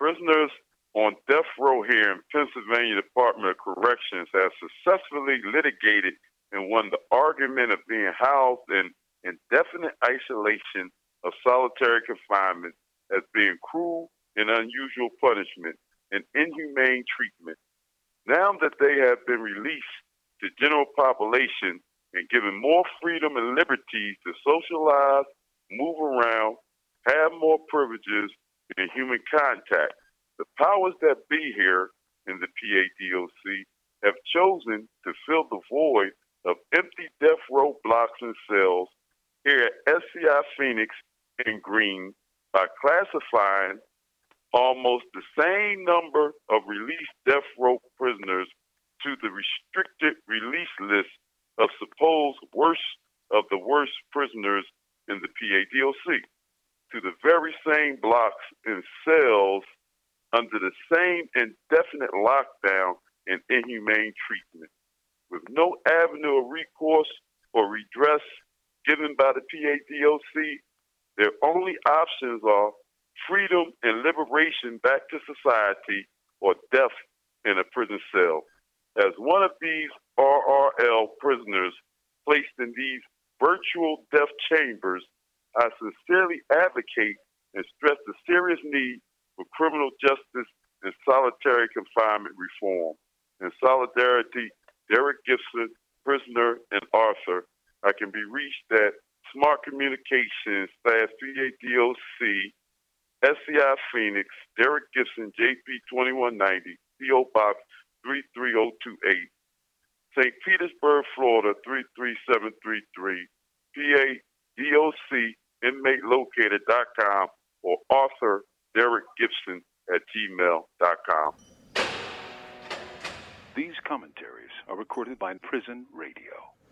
Prisoners on death row here in Pennsylvania Department of Corrections have successfully litigated and won the argument of being housed in indefinite isolation of solitary confinement as being cruel and unusual punishment and inhumane treatment. Now that they have been released to general population and given more freedom and liberties to socialize, move around, have more privileges and human contact, the powers that be here in the PADOC have chosen to fill the void of empty death row blocks and cells here at SCI Phoenix and Green by classifying almost the same number of released death row prisoners to the restricted release list of supposed worst of the worst prisoners in the PADOC, to the very same blocks and cells under the same indefinite lockdown and inhumane treatment, with no avenue of recourse or redress given by the PADOC. Their only options are freedom and liberation back to society or death in a prison cell. As one of these RRL prisoners placed in these virtual death chambers, I sincerely advocate and stress the serious need for criminal justice and solitary confinement reform. In solidarity, Derek Gibson, prisoner, and Arthur. I can be reached at Smart Communications /PADOC, SCI Phoenix, Derek Gibson, JP 2190, PO Box 33028, St. Petersburg, Florida 33733, PADOC, inmatelocator.com, or Arthur Derek Gibson at gmail.com. These commentaries are recorded by Prison Radio.